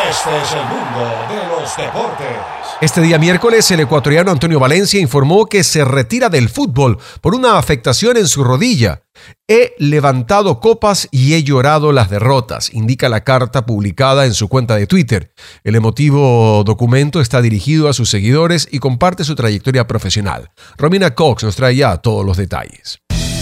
Este es el mundo de los deportes. Este día miércoles, el ecuatoriano Antonio Valencia informó que se retira del fútbol por una afectación en su rodilla. He levantado copas y he llorado las derrotas, indica la carta publicada en su cuenta de Twitter. El emotivo documento está dirigido a sus seguidores y comparte su trayectoria profesional. Romina Cox nos trae ya todos los detalles.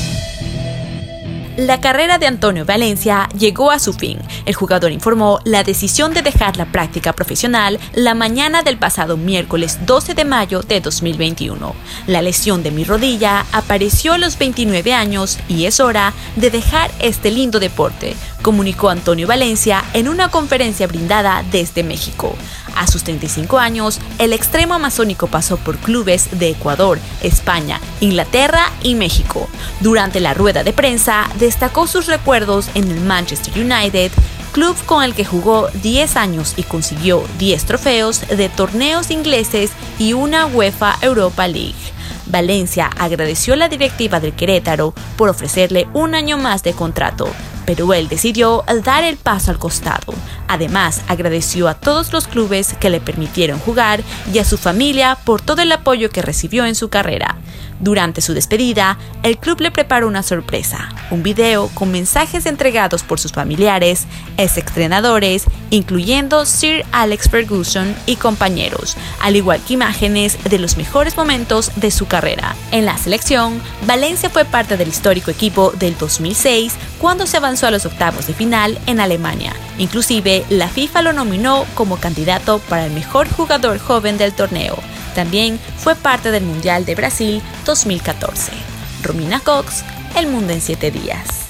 La carrera de Antonio Valencia llegó a su fin. El jugador informó la decisión de dejar la práctica profesional la mañana del pasado miércoles 12 de mayo de 2021. La lesión de mi rodilla apareció a los 29 años y es hora de dejar este lindo deporte, comunicó Antonio Valencia en una conferencia brindada desde México. A sus 35 años, el extremo amazónico pasó por clubes de Ecuador, España, Inglaterra y México. Durante la rueda de prensa, destacó sus recuerdos en el Manchester United, club con el que jugó 10 años y consiguió 10 trofeos de torneos ingleses y una UEFA Europa League. Valencia agradeció a la directiva del Querétaro por ofrecerle un año más de contrato, pero él decidió dar el paso al costado. Además, agradeció a todos los clubes que le permitieron jugar y a su familia por todo el apoyo que recibió en su carrera. Durante su despedida, el club le preparó una sorpresa, un video con mensajes entregados por sus familiares, exentrenadores, incluyendo Sir Alex Ferguson y compañeros, al igual que imágenes de los mejores momentos de su carrera. En la selección, Valencia fue parte del histórico equipo del 2006 cuando se avanzó a los octavos de final en Alemania. Inclusive, la FIFA lo nominó como candidato para el mejor jugador joven del torneo. También fue parte del Mundial de Brasil 2014. Romina Cox, El Mundo en 7 días.